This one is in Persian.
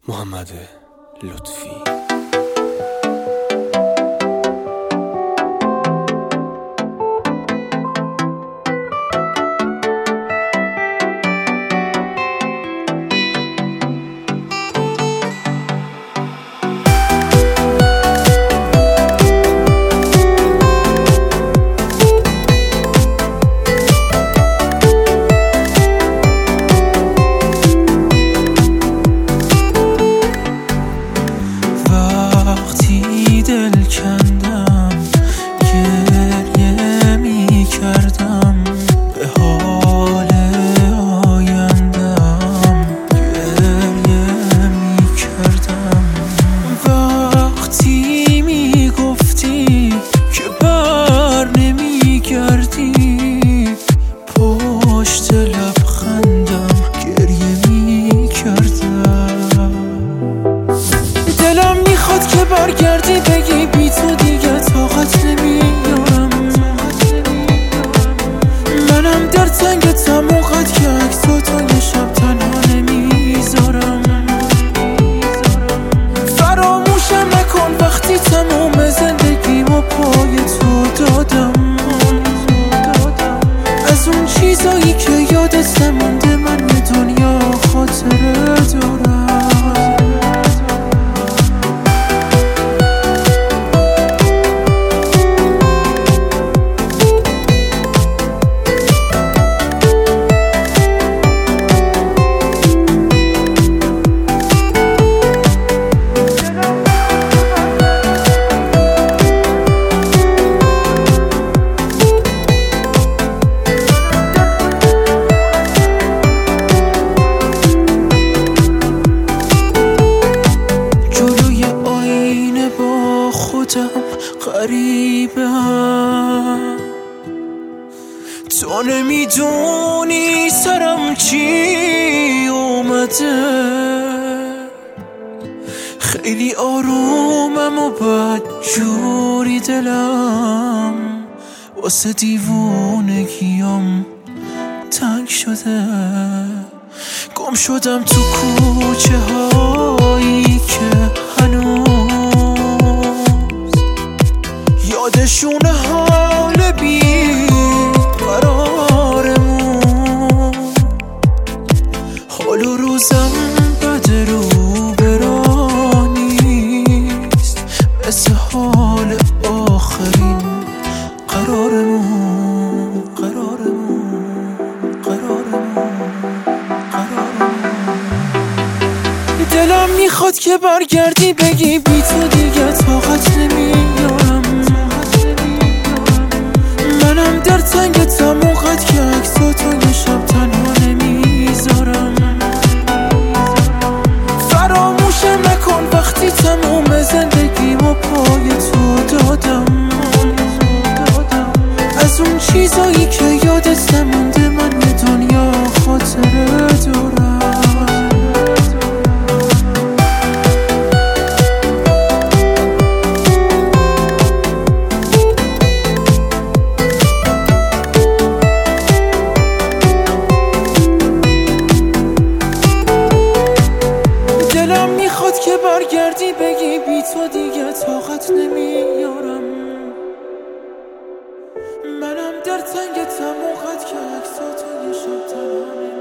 محمد لطفی. که برگردی بگی بی تو دیگه طاقت نمیارم. منم در تنگ تموقت که عکساتو یه شب تنها نمیذارم. فراموشم نکن وقتی تموم زندگیمو پای تو دادم. از اون چیزایی که یادت نمونده من یه دنیا خاطره دارم. غریبم تو نمیدونی سرم چی اومده. خیلی آرومم و بدجوری دلم واسه دیوونگیم تنگ شده. گم شدم تو کوچه هایی که هنوز یادشون حال بی قرارمون. حال و روزم بد رو برانیست مثل حال آخرین قرارمون. دلم میخواد که برگردی بگی بی تو دیگه طاقت نمیارم. منم در تنگ تموقت که عکساتو یه شب تنها نمیذارم. فراموشم نکن وقتی تموم زندگیمو پای تو دادم. از اون چیزایی که یادت نمونده من یه دنیا خاطره دارم. که برگردی بگی بی تو دیگه طاقت نمیارم. منم در تنگ تموقت که عکساتو یه شب تنها